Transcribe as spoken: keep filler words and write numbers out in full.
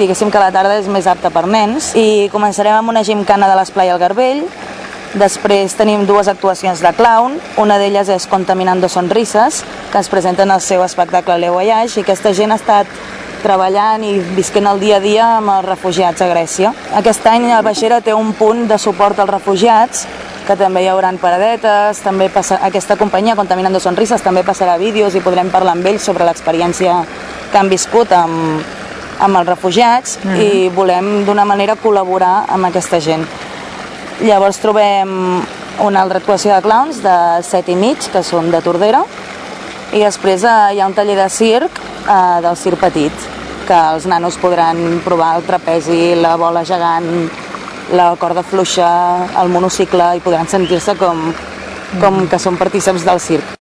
Diguéssim que la tarda és més apta per nens i començarem amb una gimcana de l'Esplai al Garbell. Després tenim dues actuacions de clown, una d'elles és Contaminando Sonrises, que es presenten al seu espectacle Leo Voyage, i aquesta gent ha estat treballant i visquent el dia a dia amb els refugiats a Grècia. Aquest any el Baixera té un punt de suport als refugiats, que també hi haurà paradetes, també passa, aquesta companyia Contaminando Sonrises també passarà vídeos i podrem parlar amb ells sobre l'experiència que han viscut amb, amb els refugiats mm. i volem d'una manera col·laborar amb aquesta gent. Llavors trobem una altra actuació de clowns de set i mig, que són de Tordera, i després eh, hi ha un taller de circ eh, del circ petit, que els nanos podran provar el trapezi, la bola gegant, la corda fluixa, el monocicle, i podran sentir-se com, com que són partícips del circ.